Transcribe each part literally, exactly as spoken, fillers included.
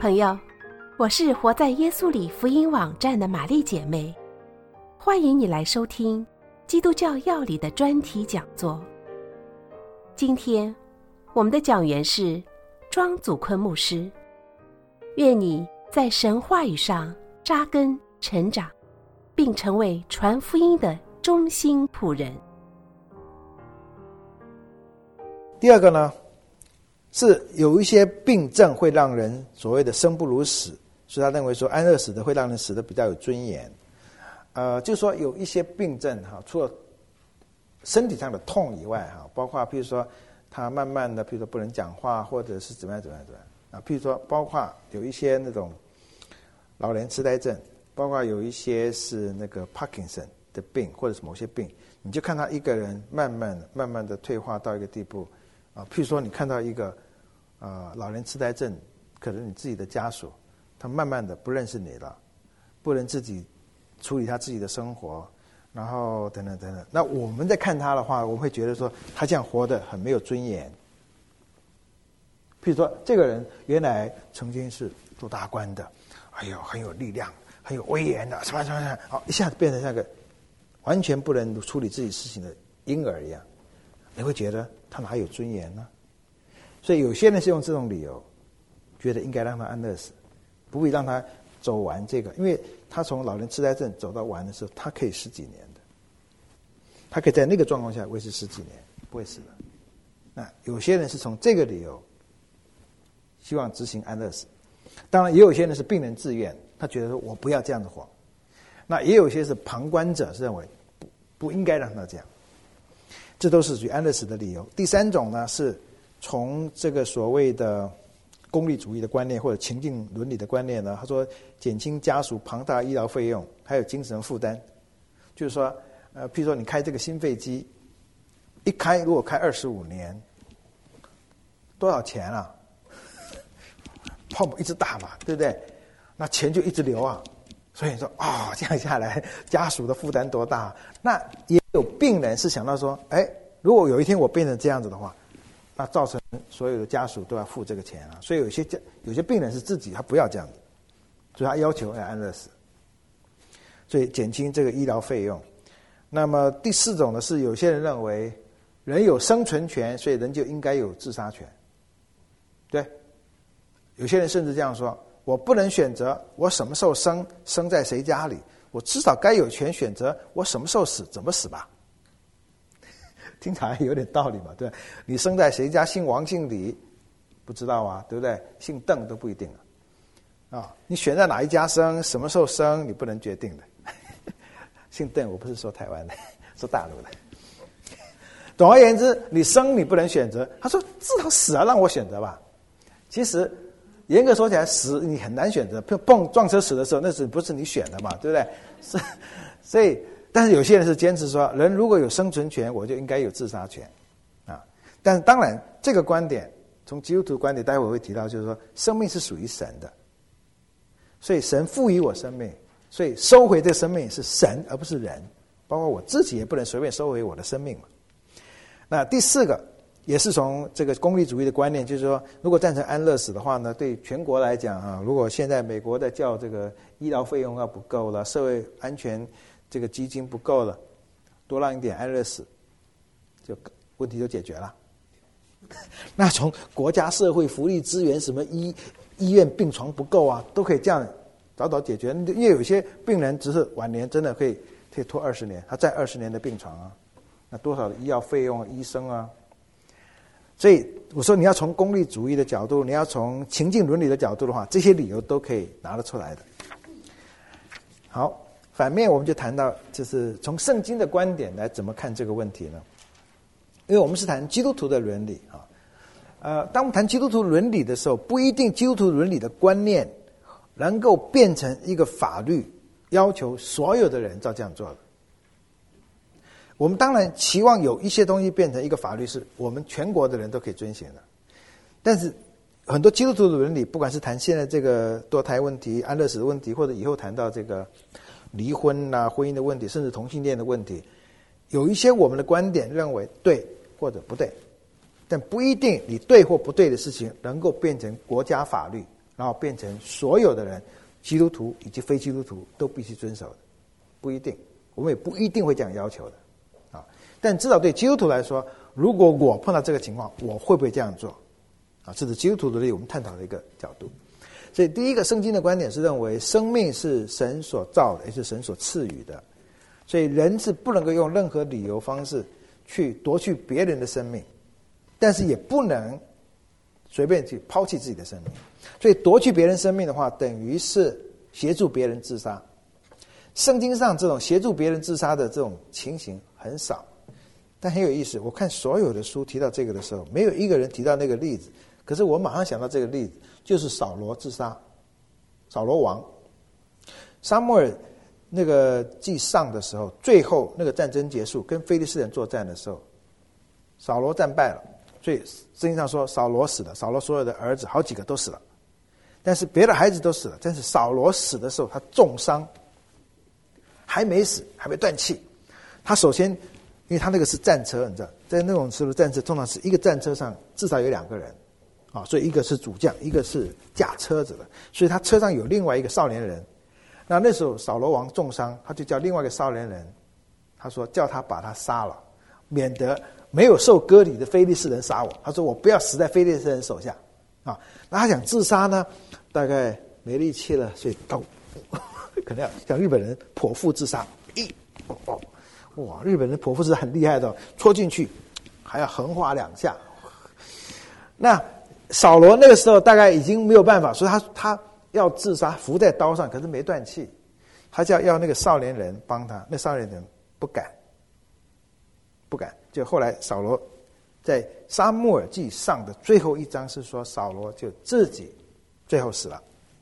朋友，我是活在耶稣里福音网站的玛丽姐妹，欢迎你来收听基督教要理的专题讲座。今天我们的讲员是庄祖坤牧师，愿你在神话语上扎根成长，并成为传福音的忠心仆人。 第二个呢，是有一些病症会让人所谓的生不如死，所以他认为说安乐死的会让人死得比较有尊严。呃，就是说有一些病症哈，除了身体上的痛以外哈，包括譬如说他慢慢的，譬如说不能讲话，或者是怎么样怎么样怎么样啊，譬如说包括有一些那种老年痴呆症，包括有一些是那个 Parkinson 的病，或者是某些病，你就看他一个人慢慢慢慢的退化到一个地步啊，譬如说你看到一个呃老年痴呆症，可能你自己的家属，他慢慢的不认识你了，不能自己处理他自己的生活，然后等等等等。那我们在看他的话，我们会觉得说他这样活得很没有尊严。譬如说这个人原来曾经是做大官的，哎呦很有力量，很有威严的，什么什么什么，好一下子变成像个完全不能处理自己事情的婴儿一样，你会觉得他哪有尊严呢？所以有些人是用这种理由，觉得应该让他安乐死，不必让他走完这个，因为他从老年痴呆症走到完的时候，他可以十几年的，他可以在那个状况下维持十几年，不会死的。那有些人是从这个理由希望执行安乐死，当然也有些人是病人自愿，他觉得说我不要这样子活。那也有些是旁观者是认为不不应该让他这样，这都是属于安乐死的理由。第三种呢，是从这个所谓的功利主义的观念或者情境伦理的观念呢，他说减轻家属庞大医疗费用还有精神负担，就是说呃，譬如说你开这个新飞机，一开如果开二十五年，多少钱啊？泡沫一直打嘛，对不对？那钱就一直流啊。所以说啊、哦，这样下来家属的负担多大？那也有病人是想到说，哎，如果有一天我变成这样子的话，那造成所有的家属都要付这个钱啊。所以有些有些病人是自己他不要这样子，所以他要求要安乐死，所以减轻这个医疗费用。那么第四种呢，是有些人认为人有生存权，所以人就应该有自杀权。对，有些人甚至这样说，我不能选择我什么时候生，生在谁家里，我至少该有权选择我什么时候死，怎么死吧。听起来有点道理嘛，对吧？你生在谁家，姓王姓李不知道啊，对不对？姓邓都不一定啊。啊，你选在哪一家生，什么时候生，你不能决定的。姓邓，我不是说台湾的，说大陆的。总而言之，你生你不能选择。他说至少死啊，让我选择吧。其实严格说起来，死你很难选择。碰撞车死的时候，那是不是你选的嘛，对不对？是，所以，但是有些人是坚持说，人如果有生存权，我就应该有自杀权，啊。但是当然，这个观点从基督徒观点，待会我会提到，就是说，生命是属于神的，所以神赋予我生命，所以收回这个生命是神而不是人，包括我自己也不能随便收回我的生命嘛。那第四个。也是从这个功利主义的观念，就是说，如果赞成安乐死的话呢，对全国来讲啊，如果现在美国在叫这个医疗费用要不够了，社会安全这个基金不够了，多让一点安乐死，就问题就解决了。那从国家社会福利资源，什么医医院病床不够啊，都可以这样早早解决。因为有些病人只是晚年真的可以可以拖二十年，他占二十年的病床啊，那多少的医药费用、医生啊。所以我说，你要从功利主义的角度，你要从情境伦理的角度的话，这些理由都可以拿得出来的。好，反面我们就谈到，就是从圣经的观点来怎么看这个问题呢？因为我们是谈基督徒的伦理啊，呃，当我们谈基督徒伦理的时候，不一定基督徒伦理的观念能够变成一个法律，要求所有的人照这样做的。我们当然期望有一些东西变成一个法律，是我们全国的人都可以遵循的。但是很多基督徒的伦理，不管是谈现在这个堕胎问题、安乐死的问题，或者以后谈到这个离婚啊、婚姻的问题，甚至同性恋的问题，有一些我们的观点认为对或者不对，但不一定你对或不对的事情能够变成国家法律然后变成所有的人，基督徒以及非基督徒都必须遵守的，不一定，我们也不一定会这样要求的啊。但至少对基督徒来说，如果我碰到这个情况，我会不会这样做啊？这是基督徒的我们探讨的一个角度。所以第一个，圣经的观点是认为生命是神所造的，也是神所赐予的，所以人是不能够用任何理由方式去夺去别人的生命，但是也不能随便去抛弃自己的生命。所以夺去别人生命的话，等于是协助别人自杀。圣经上这种协助别人自杀的这种情形很少，但很有意思，我看所有的书提到这个的时候，没有一个人提到那个例子，可是我马上想到这个例子，就是扫罗自杀，扫罗王。撒母耳那个记上的时候，最后那个战争结束，跟非利士人作战的时候，扫罗战败了，所以圣经上说扫罗死了，扫罗所有的儿子好几个都死了，但是别的孩子都死了，但是扫罗死的时候他重伤，还没死，还没断气。他首先因为他那个是战车，你知道在那种时候的战车通常是一个战车上至少有两个人啊，所以一个是主将，一个是驾车子的，所以他车上有另外一个少年人。那那时候扫罗王重伤，他就叫另外一个少年人，他说叫他把他杀了，免得没有受割礼的非利士人杀我。他说我不要死在非利士人手下啊。那他想自杀呢，大概没力气了，所以刀可能要像日本人剖腹自杀。咦，哦，哇，日本人剖腹是很厉害的，戳进去还要横划两下。那扫罗那个时候大概已经没有办法，所以他他要自杀，伏在刀上，可是没断气，他叫要那个少年人帮他，那少年人不敢，不敢。就后来扫罗在撒母耳记上的最后一章是说，扫罗就自己最后死了，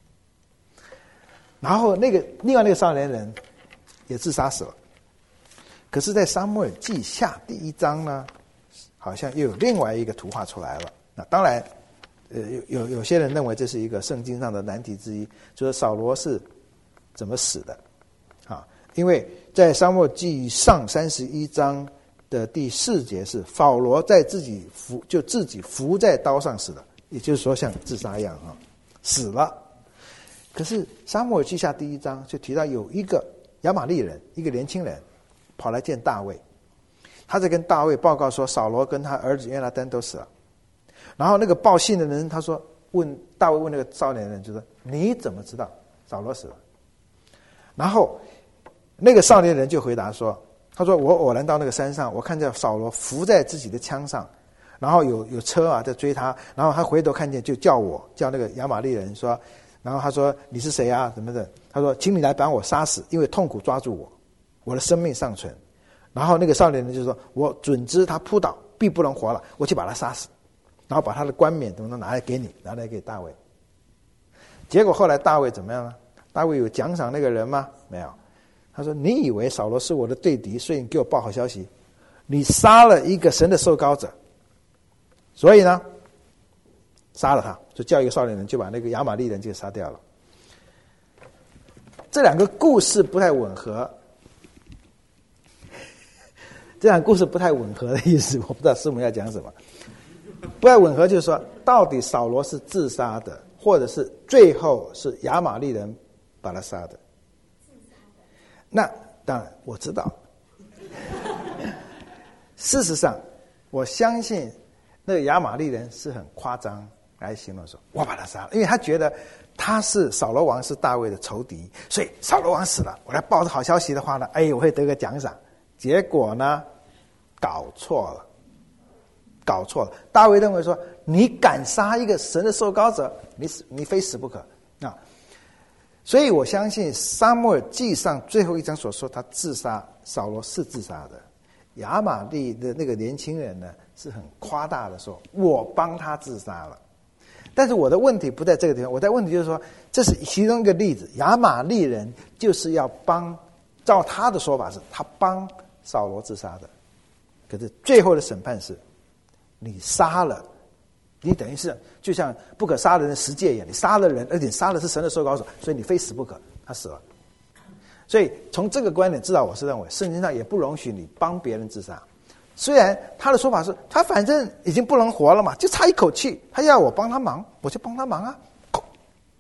然后那个另外那个少年人也自杀死了。可是在撒母耳记下第一章呢，好像又有另外一个图画出来了。那当然呃，有有有些人认为这是一个圣经上的难题之一，就是扫罗是怎么死的啊？因为在撒母耳记上三十一章的第四节是扫罗在自己伏就自己伏在刀上死的，也就是说像自杀一样啊，死了。可是撒母耳记下第一章就提到有一个亚玛利人，一个年轻人跑来见大卫，他在跟大卫报告说扫罗跟他儿子约拿单都死了。然后那个报信的人他说，问大卫问那个少年人就说，你怎么知道扫罗死了？然后那个少年人就回答说，他说我偶然到那个山上，我看见扫罗伏在自己的枪上，然后有有车啊在追他，然后他回头看见就叫我，叫那个亚玛利人说，然后他说你是谁啊怎么的？他说请你来把我杀死，因为痛苦抓住我，我的生命尚存。然后那个少年人就说，我准知他扑倒必不能活了，我去把他杀死，然后把他的冠冕怎么能拿来给你，拿来给大卫。结果后来大卫怎么样呢？大卫有奖赏那个人吗？没有。他说你以为扫罗是我的对敌，所以你给我报好消息，你杀了一个神的受膏者，所以呢杀了他，就叫一个少年人就把那个亚玛利人就杀掉了。这两个故事不太吻合，这两个故事不太吻合的意思，我不知道师母要讲什么。不太吻合就是说，到底扫罗是自杀的，或者是最后是亚玛利人把他杀的？那当然我知道。事实上，我相信那个亚玛利人是很夸张来形容说，我把他杀了，因为他觉得他是扫罗王是大卫的仇敌，所以扫罗王死了，我来报着好消息的话呢，哎，我会得个奖赏。结果呢，搞错了。搞错了，大卫认为说，你敢杀一个神的受膏者，你死你非死不可啊！所以我相信撒母耳记上最后一章所说他自杀，扫罗是自杀的。亚玛利的那个年轻人呢，是很夸大的说，我帮他自杀了。但是我的问题不在这个地方，我的问题就是说，这是其中一个例子，亚玛利人就是要帮，照他的说法是他帮扫罗自杀的，可是最后的审判是，你杀了，你等于是就像不可杀的人十戒一样，你杀了人，而且杀的是神的受膏者，所以你非死不可，他死了。所以从这个观点，至少我是认为圣经上也不容许你帮别人自杀。虽然他的说法是他反正已经不能活了嘛，就差一口气，他要我帮他忙，我就帮他忙啊。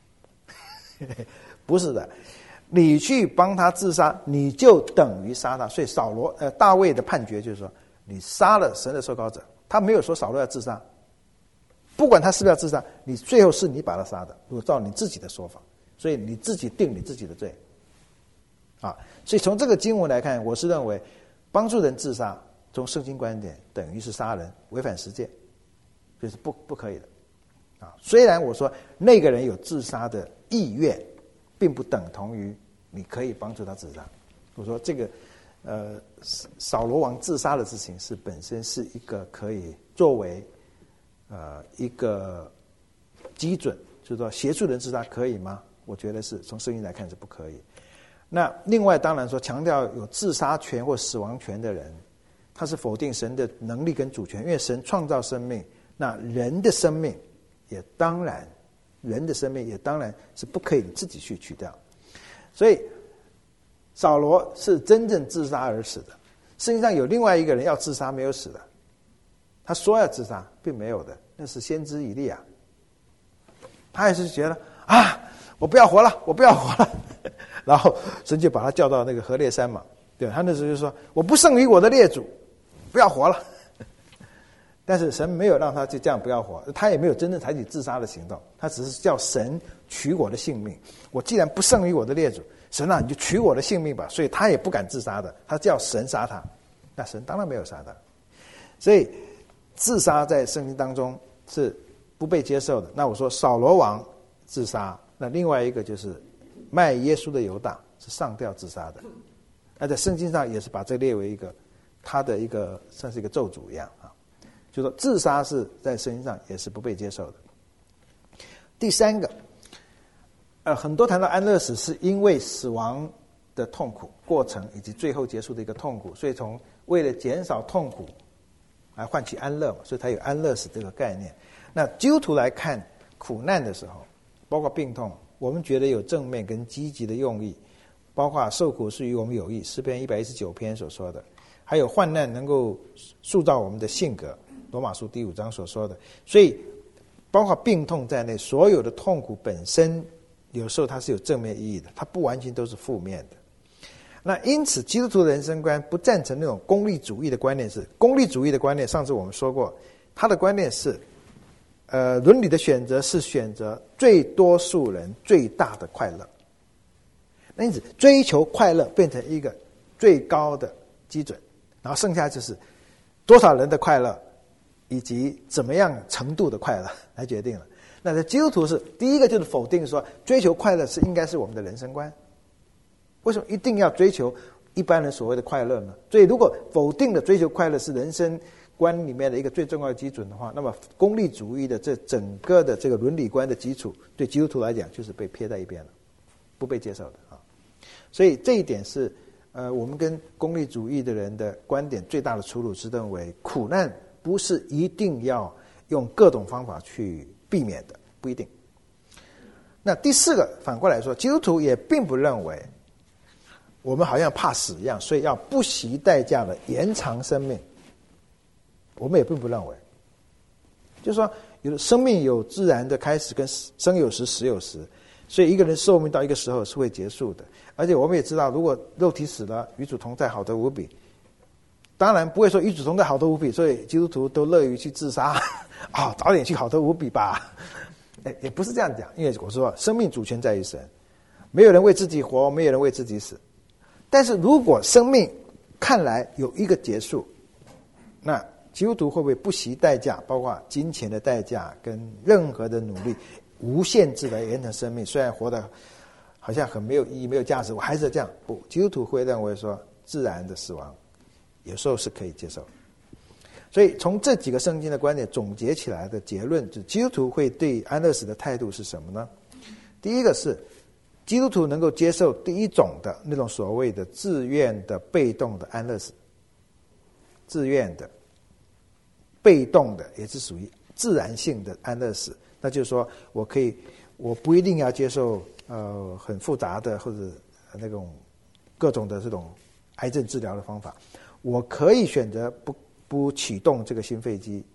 不是的，你去帮他自杀，你就等于杀他。所以扫罗呃大卫的判决就是说，你杀了神的受膏者，他没有说扫罗要自杀，不管他是不是要自杀，你最后是你把他杀的，如果照你自己的说法，所以你自己定你自己的罪啊。所以从这个经文来看，我是认为帮助人自杀，从圣经观点等于是杀人，违反十诫，这是不不可以的啊。虽然我说那个人有自杀的意愿，并不等同于你可以帮助他自杀。我说这个呃扫罗王自杀的事情是本身是一个可以作为呃一个基准，就是说协助人自杀可以吗？我觉得是从圣经来看是不可以。那另外当然说强调有自杀权或死亡权的人，他是否定神的能力跟主权，因为神创造生命，那人的生命也当然人的生命也当然是不可以自己去取掉。所以扫罗是真正自杀而死的，圣经上有另外一个人要自杀没有死的，他说要自杀并没有的，那是先知以利亚，他也是觉得啊我不要活了我不要活了然后神就把他叫到那个何烈山嘛，对，他那时候就说我不胜于我的列祖，不要活了但是神没有让他就这样不要活，他也没有真正采取自杀的行动，他只是叫神取我的性命，我既然不胜于我的列祖，神啊你就取我的性命吧，所以他也不敢自杀的，他叫神杀他，那神当然没有杀他。所以自杀在圣经当中是不被接受的。那我说扫罗王自杀，那另外一个就是卖耶稣的犹大是上吊自杀的，那在圣经上也是把这列为一个他的一个算是一个咒诅一样啊，就说自杀是在圣经上也是不被接受的。第三个，呃，很多谈到安乐死是因为死亡的痛苦过程以及最后结束的一个痛苦，所以从为了减少痛苦来换取安乐嘛，所以才有安乐死这个概念。那基督徒来看苦难的时候，包括病痛，我们觉得有正面跟积极的用意，包括受苦是与我们有益，诗篇一百一十九篇所说的，还有患难能够塑造我们的性格，罗马书第五章所说的。所以包括病痛在内，所有的痛苦本身有时候它是有正面意义的，它不完全都是负面的。那因此基督徒的人生观不赞成那种功利主义的观念，是功利主义的观念，上次我们说过，他的观念是呃，伦理的选择是选择最多数人最大的快乐，那因此追求快乐变成一个最高的基准，然后剩下就是多少人的快乐以及怎么样程度的快乐来决定了。那在基督徒是第一个就是否定说追求快乐是应该是我们的人生观，为什么一定要追求一般人所谓的快乐呢？所以如果否定的追求快乐是人生观里面的一个最重要的基准的话，那么功利主义的这整个的这个伦理观的基础对基督徒来讲就是被撇在一边了，不被接受的啊。所以这一点是呃我们跟功利主义的人的观点最大的出入，是认为苦难不是一定要用各种方法去避免的，不一定。那第四个反过来说，基督徒也并不认为我们好像怕死一样，所以要不惜代价的延长生命，我们也并不认为，就是说有的生命有自然的开始跟生有时死有时，所以一个人寿命到一个时候是会结束的。而且我们也知道，如果肉体死了，与主同在，好得无比。当然不会说与主同在好得无比，所以基督徒都乐于去自杀啊、哦，早点去好得无比吧。也不是这样讲，因为我说生命主权在于神，没有人为自己活，没有人为自己死。但是如果生命看来有一个结束，那基督徒会不会不惜代价，包括金钱的代价跟任何的努力，无限制的延长生命？虽然活得好像很没有意义、没有价值，我还是这样。不，基督徒会认为说，自然的死亡有时候是可以接受。所以从这几个圣经的观点总结起来的结论，就是基督徒会对安乐死的态度是什么呢？第一个是基督徒能够接受第一种的那种所谓的自愿的被动的安乐死，自愿的被动的也是属于自然性的安乐死，那就是说我可以，我不一定要接受呃很复杂的或者那种各种的这种癌症治疗的方法，我可以选择不不启动这个心肺机，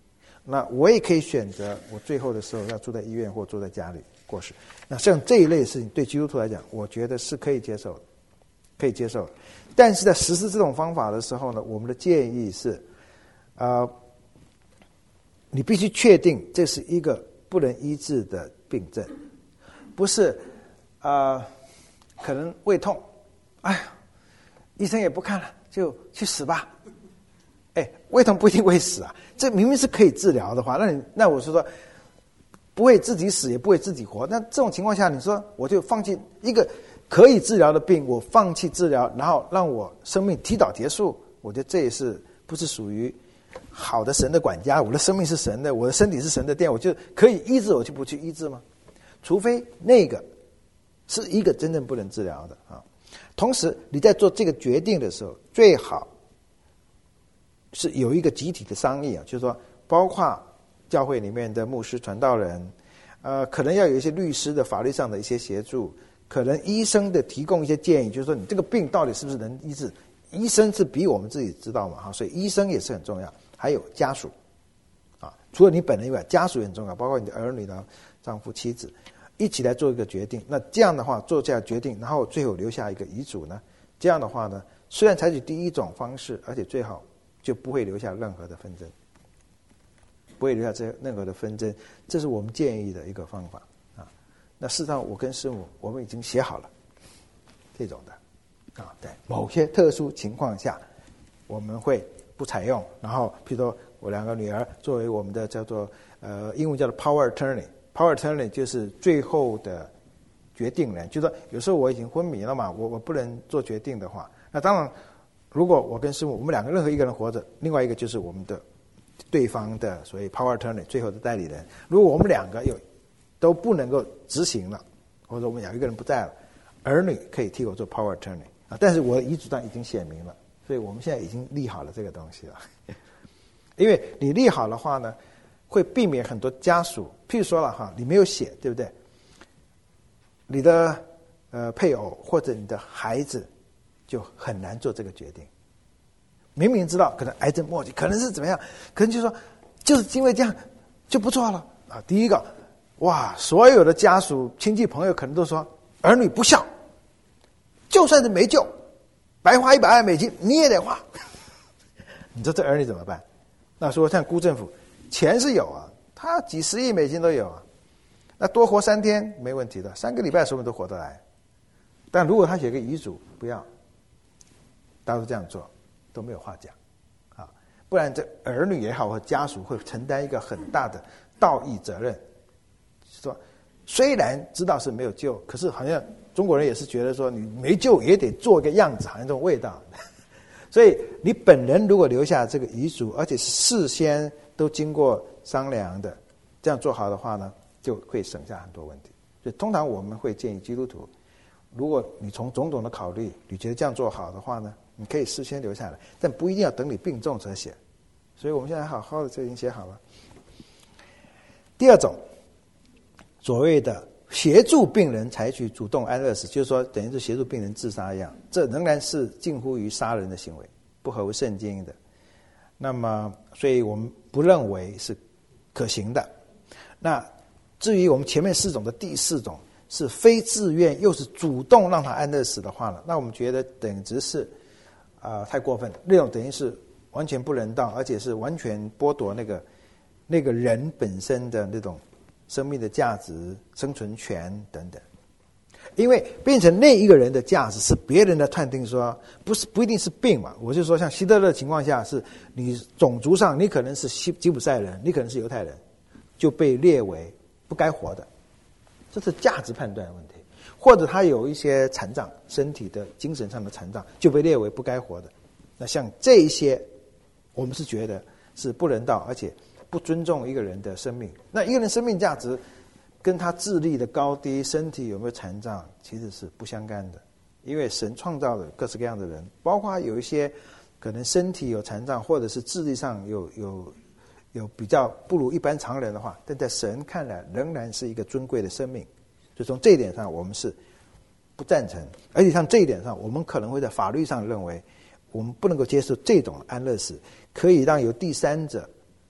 那我也可以选择我最后的时候要住在医院或住在家里过世。那像这一类事情对基督徒来讲，我觉得是可以接受的，可以接受的。但是在实施这种方法的时候呢，我们的建议是，呃，你必须确定这是一个不能医治的病症，不是呃可能胃痛，哎呀，医生也不看了，就去死吧。哎，胃痛不一定会死啊，这明明是可以治疗的话，那你那我是说，不会自己死，也不会自己活。那这种情况下，你说我就放弃一个可以治疗的病，我放弃治疗，然后让我生命提早结束，我觉得这也是不是属于好的神的管家。我的生命是神的，我的身体是神的殿，我就可以医治，我就不去医治吗？除非那个是一个真正不能治疗的啊。同时，你在做这个决定的时候，最好是有一个集体的商议啊，就是说，包括教会里面的牧师、传道人，呃，可能要有一些律师的法律上的一些协助，可能医生的提供一些建议，就是说你这个病到底是不是能医治？医生是比我们自己知道嘛，哈，所以医生也是很重要。还有家属，啊，除了你本人以外，家属也很重要，包括你的儿女的丈夫、妻子，一起来做一个决定。那这样的话，做这样决定，然后最后留下一个遗嘱呢？这样的话呢，虽然采取第一种方式，而且最好就不会留下任何的纷争，不会留下这任何的纷争，这是我们建议的一个方法啊。那事实上，我跟师母我们已经写好了这种的啊，在某些特殊情况下，我们会不采用。然后，譬如说我两个女儿作为我们的叫做呃英文叫做 power attorney，power attorney 就是最后的决定人，就是说有时候我已经昏迷了嘛，我我不能做决定的话，那当然。如果我跟师母，我们两个任何一个人活着，另外一个就是我们的对方的所谓 power attorney 最后的代理人。如果我们两个有都不能够执行了，或者我们有一个人不在了，儿女可以替我做 power attorney 啊，但是我的遗嘱上已经写明了，所以我们现在已经立好了这个东西了。因为你立好的话呢，会避免很多家属，譬如说了哈，你没有写，对不对？你的呃配偶或者你的孩子。就很难做这个决定。明明知道可能癌症末期，可能是怎么样，可能就说就是因为这样就不错了啊。第一个，哇，所有的家属、亲戚、朋友可能都说儿女不孝，就算是没救，白花一百万美金你也得花。你说这儿女怎么办？那说像辜政府，钱是有啊，他几十亿美金都有啊，那多活三天没问题的，三个礼拜什么都活得来。但如果他写个遗嘱，不要。大家都这样做，都没有话讲，啊，不然这儿女也好或家属会承担一个很大的道义责任。说虽然知道是没有救，可是好像中国人也是觉得说你没救也得做个样子，好像这种味道。所以你本人如果留下这个遗嘱，而且是事先都经过商量的，这样做好的话呢，就会省下很多问题。所以通常我们会建议基督徒，如果你从种种的考虑，你觉得这样做好的话呢，你可以事先留下来，但不一定要等你病重才写。所以我们现在好好的就已经写好了。第二种，所谓的协助病人采取主动安乐死，就是说等于是协助病人自杀一样，这仍然是近乎于杀人的行为，不合乎圣经的。那么，所以我们不认为是可行的。那至于我们前面四种的第四种，是非自愿又是主动让他安乐死的话呢，那我们觉得等值是啊、呃、太过分，那种等于是完全不人道，而且是完全剥夺那个那个人本身的那种生命的价值、生存权等等。因为变成那一个人的价值是别人的判定说，不是不一定是病嘛。我就说像希特勒的情况下，是你种族上你可能是西吉普赛人，你可能是犹太人，就被列为不该活的。这是价值判断的问题，或者他有一些残障，身体的、精神上的残障，就被列为不该活的。那像这一些，我们是觉得是不人道，而且不尊重一个人的生命。那一个人生命价值跟他智力的高低、身体有没有残障，其实是不相干的。因为神创造了各式各样的人，包括有一些可能身体有残障，或者是智力上有有。有比较不如一般常人的话，但在神看来仍然是一个尊贵的生命，所以从这一点上我们是不赞成。而且像这一点上，我们可能会在法律上认为，我们不能够接受这种安乐死可以让有第三者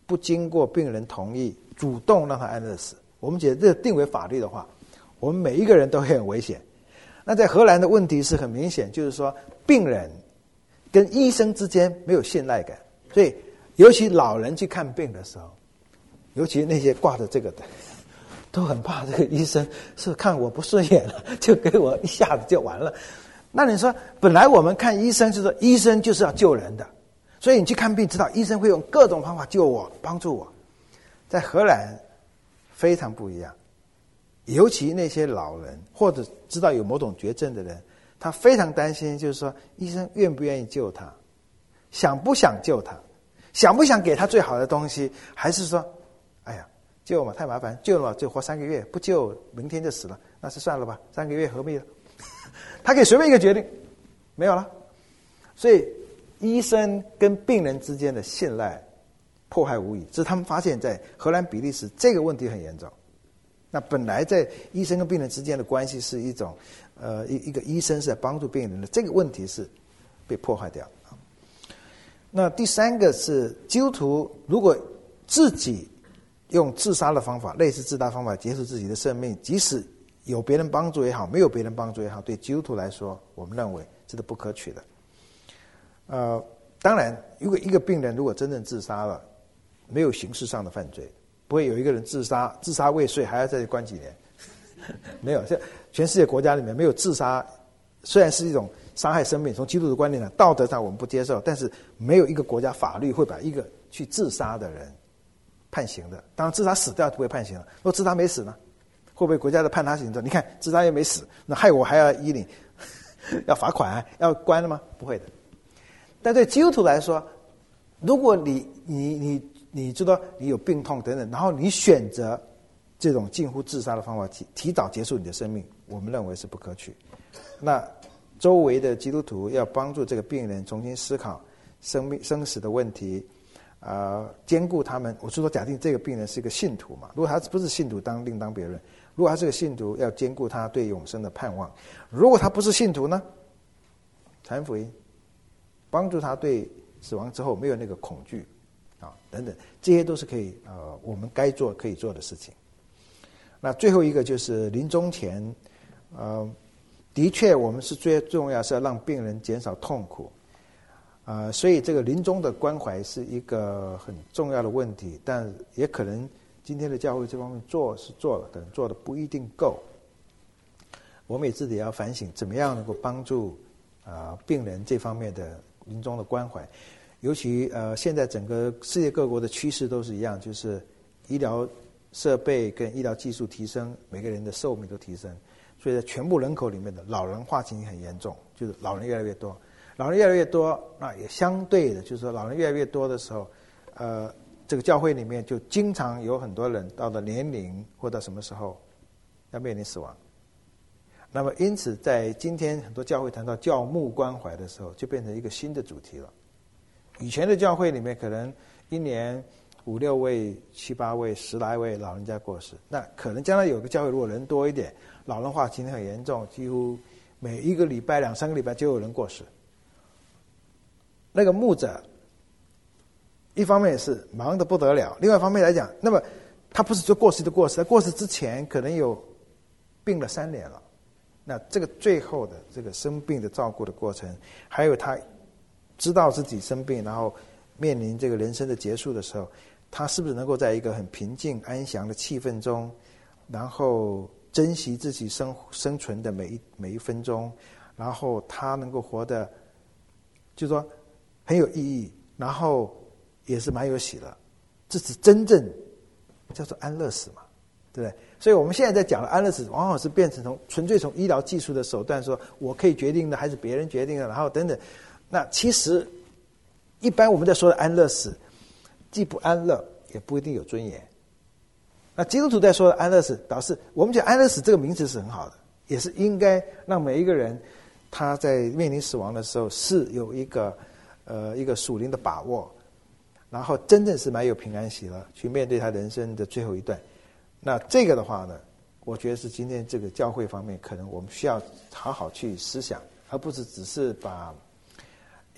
不经过病人同意主动让他安乐死。我们觉得这定为法律的话，我们每一个人都会很危险。那在荷兰的问题是很明显，就是说病人跟医生之间没有信赖感，所以尤其老人去看病的时候，尤其那些挂着这个的，都很怕这个医生是看我不顺眼了，就给我一下子就完了。那你说，本来我们看医生就是说医生就是要救人的，所以你去看病，知道医生会用各种方法救我、帮助我。在荷兰非常不一样，尤其那些老人或者知道有某种绝症的人，他非常担心，就是说医生愿不愿意救他，想不想救他，想不想给他最好的东西，还是说，哎呀，救嘛太麻烦，救了就活三个月，不救明天就死了，那是算了吧，三个月何必了？他可以随便一个决定，没有了。所以医生跟病人之间的信赖迫害无疑，这是他们发现在荷兰比利时这个问题很严重。那本来在医生跟病人之间的关系是一种呃一一个医生是在帮助病人的，这个问题是被破坏掉。那第三个是基督徒如果自己用自杀的方法，类似自杀方法结束自己的生命，即使有别人帮助也好，没有别人帮助也好，对基督徒来说，我们认为这是不可取的。呃，当然，如果一个病人如果真正自杀了，没有刑事上的犯罪，不会有一个人自杀自杀未遂还要再关几年，没有。全世界国家里面没有自杀，虽然是一种杀害生命，从基督的观念呢，道德上我们不接受，但是没有一个国家法律会把一个去自杀的人判刑的。当然，自杀死掉就不会判刑了。如果自杀没死呢？会不会国家的判他刑之后，你看自杀又没死，那害我还要依你，要罚款要关了吗？不会的。但对基督徒来说，如果你你你你知道你有病痛等等，然后你选择这种近乎自杀的方法提提早结束你的生命，我们认为是不可取。那周围的基督徒要帮助这个病人重新思考生命生死的问题，呃，兼顾他们。我是说，假定这个病人是一个信徒嘛，如果他不是信徒，当另当别论。如果他是个信徒，要兼顾他对永生的盼望；如果他不是信徒呢，传福音，帮助他对死亡之后没有那个恐惧啊，等等，这些都是可以呃我们该做可以做的事情。那最后一个就是临终前，呃，的确我们是最重要是要让病人减少痛苦。呃，所以这个临终的关怀是一个很重要的问题，但也可能今天的教会这方面做是做了，但做的不一定够。我们也自己要反省，怎么样能够帮助啊、呃、病人这方面的临终的关怀。尤其呃，现在整个世界各国的趋势都是一样，就是医疗设备跟医疗技术提升，每个人的寿命都提升，所以在全部人口里面的老人化情形很严重，就是老人越来越多。老人越来越多，那也相对的，就是说老人越来越多的时候，呃，这个教会里面就经常有很多人到了年龄或到什么时候要面临死亡。那么因此在今天很多教会谈到教牧关怀的时候，就变成一个新的主题了。以前的教会里面可能一年五六位、七八位、十来位老人家过世，那可能将来有个教会如果人多一点，老人化情形很严重，几乎每一个礼拜、两三个礼拜就有人过世。那个牧者一方面是忙得不得了，另外一方面来讲，那么他不是就过世就过世，他过世之前可能有病了三年了，那这个最后的这个生病的照顾的过程，还有他知道自己生病，然后面临这个人生的结束的时候，他是不是能够在一个很平静安详的气氛中，然后珍惜自己生生存的每一每一分钟，然后他能够活得就是说很有意义，然后也是蛮有喜乐，这是真正叫做安乐死嘛，对不对？所以我们现在在讲的安乐死，往往是变成从纯粹从医疗技术的手段，说我可以决定的，还是别人决定的，然后等等。那其实一般我们在说的安乐死，既不安乐，也不一定有尊严。那基督徒在说的安乐死，倒是我们讲安乐死这个名词是很好的，也是应该让每一个人他在面临死亡的时候是有一个呃一个属灵的把握，然后真正是蛮有平安喜乐去面对他人生的最后一段。那这个的话呢，我觉得是今天这个教会方面可能我们需要好好去思想，而不是只是把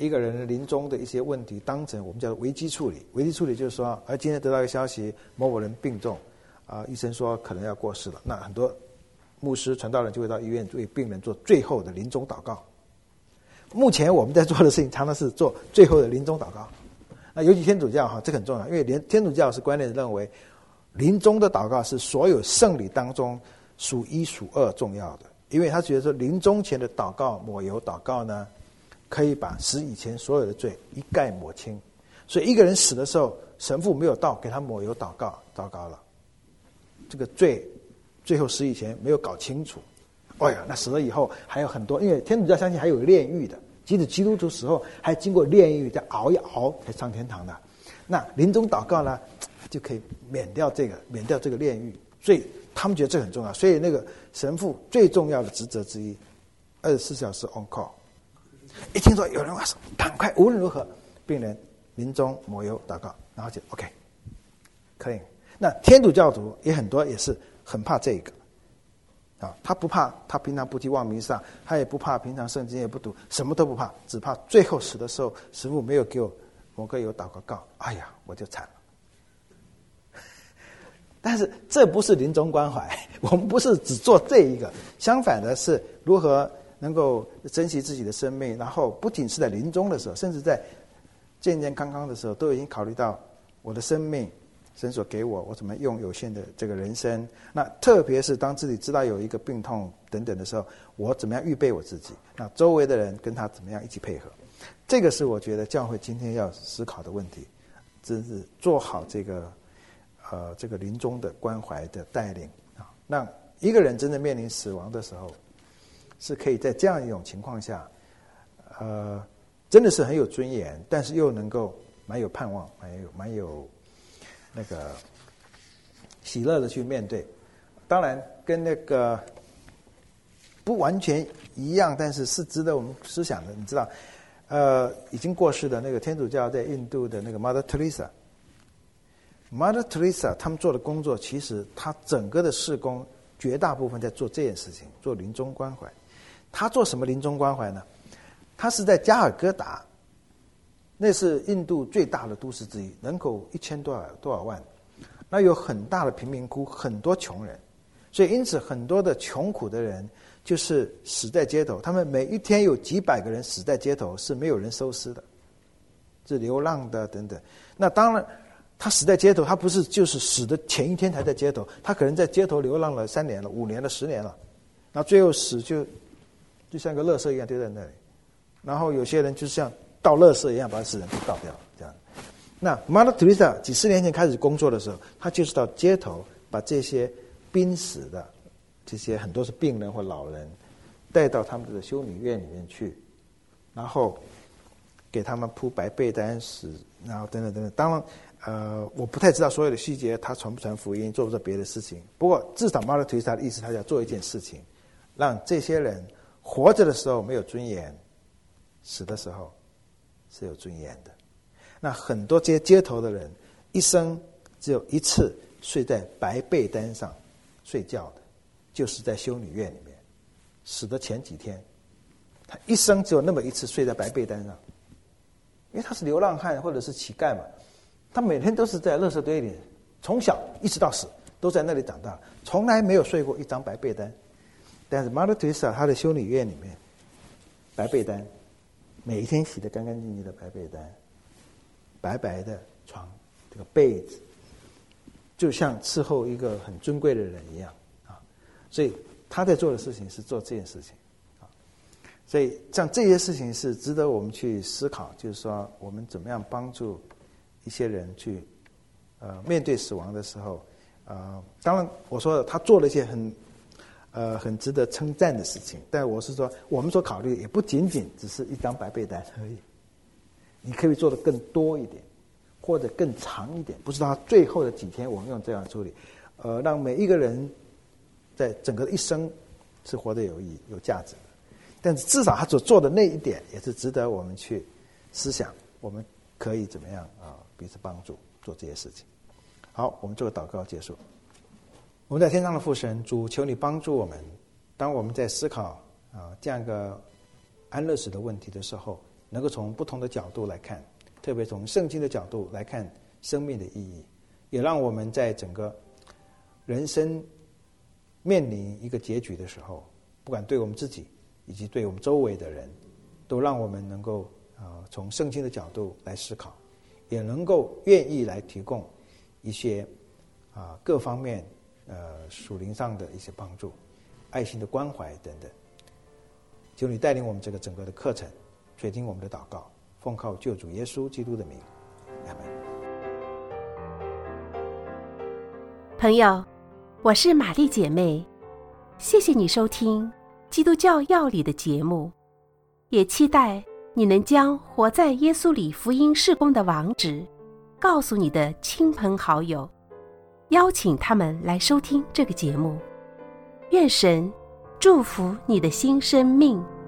一个人临终的一些问题当成我们叫做危机处理。危机处理就是说，而今天得到一个消息，某某人病重，啊、呃，医生说可能要过世了，那很多牧师传道人就会到医院为病人做最后的临终祷告。目前我们在做的事情常常是做最后的临终祷告。那尤其天主教哈，这个很重要，因为连天主教是观念认为，临终的祷告是所有圣礼当中数一数二重要的，因为他觉得说临终前的祷告抹油祷告呢，可以把死以前所有的罪一概抹清。所以一个人死的时候，神父没有到给他抹油祷告，糟糕了，这个罪最后死以前没有搞清楚，哎呀，那死了以后还有很多，因为天主教相信还有炼狱的，即使基督徒死后还经过炼狱，再熬一熬才上天堂的。那临终祷告呢，就可以免掉这个，免掉这个炼狱，所以他们觉得这很重要。所以那个神父最重要的职责之一，二十四小时 on call。一听说有人话说，赶快无论如何，病人临终抹油祷告，然后就 OK， 可以。那天主教徒也很多，也是很怕这个啊，他不怕，他平常不去望弥撒，他也不怕，平常圣经也不读，什么都不怕，只怕最后死的时候，师父没有给我抹个油祷个告，哎呀，我就惨了。但是这不是临终关怀，我们不是只做这一个，相反的是如何能够珍惜自己的生命，然后不仅是在临终的时候，甚至在健健康康的时候，都已经考虑到我的生命，神所给我，我怎么用有限的这个人生。那特别是当自己知道有一个病痛等等的时候，我怎么样预备我自己？那周围的人跟他怎么样一起配合？这个是我觉得教会今天要思考的问题，真是做好这个呃这个临终的关怀的带领啊，让一个人真正面临死亡的时候，是可以在这样一种情况下，呃，真的是很有尊严，但是又能够蛮有盼望，蛮有蛮有那个喜乐的去面对。当然跟那个不完全一样，但是是值得我们思想的。你知道，呃，已经过世的那个天主教在印度的那个 Mother Teresa，Mother Teresa 他们做的工作，其实他整个的事工绝大部分在做这件事情，做临终关怀。他做什么临终关怀呢？他是在加尔各答，那是印度最大的都市之一，人口一千多少多少万，那有很大的贫民窟，很多穷人，所以因此很多的穷苦的人就是死在街头，他们每一天有几百个人死在街头，是没有人收尸的，是流浪的等等。那当然他死在街头，他不是就是死的前一天才在街头，他可能在街头流浪了三年了、五年了、十年了，那最后死就就像个垃圾一样丢在那里。然后有些人就像倒垃圾一样把死人都倒掉，这样。那 Mother Teresa 几十年前开始工作的时候，他就是到街头把这些濒死的这些很多是病人或老人带到他们的修女院里面去，然后给他们铺白被单死，然后等等等等。当然呃，我不太知道所有的细节，他传不传福音，做不做别的事情。不过至少 Mother Teresa 的意思，他要做一件事情，让这些人活着的时候没有尊严，死的时候是有尊严的。那很多这些街头的人，一生只有一次睡在白被单上睡觉的，就是在修女院里面。死的前几天，他一生只有那么一次睡在白被单上，因为他是流浪汉或者是乞丐嘛，他每天都是在垃圾堆里，从小一直到死都在那里长大，从来没有睡过一张白被单。但是 Mother Teresa 她的修女院里面，白被单，每一天洗得干干净净的白被单，白白的床，这个被子，就像伺候一个很尊贵的人一样啊。所以他在做的事情是做这件事情啊。所以像这些事情是值得我们去思考，就是说我们怎么样帮助一些人去呃面对死亡的时候，呃，当然我说的他做了一些很呃很值得称赞的事情，但我是说我们所考虑也不仅仅只是一张白被单而已，你可以做的更多一点，或者更长一点。不知道最后的几天我们用这样处理，呃，让每一个人在整个一生是活得有意义、有价值的。但是至少他所做的那一点也是值得我们去思想，我们可以怎么样啊、呃、彼此帮助做这些事情。好，我们做个祷告结束。我们在天上的父神，主，求你帮助我们，当我们在思考啊、呃、这样一个安乐死的问题的时候， 能够从不同的角度来看，特别从圣经的角度来看生命的意义，也让我们在整个人生面临一个结局的时候，不管对我们自己以及对我们周围的人，都让我们能够呃从圣经的角度来思考，也能够愿意来提供一些啊、呃、各方面呃属灵上的一些帮助、爱心的关怀等等。求你带领我们这个整个的课程，垂听我们的祷告，奉靠救主耶稣基督的名，阿们。 朋友，我是玛丽姐妹，谢谢你收听基督教要理的节目，也期待你能将活在耶稣里福音事工的网址告诉你的亲朋好友，邀请他们来收听这个节目。愿神祝福你的新生命。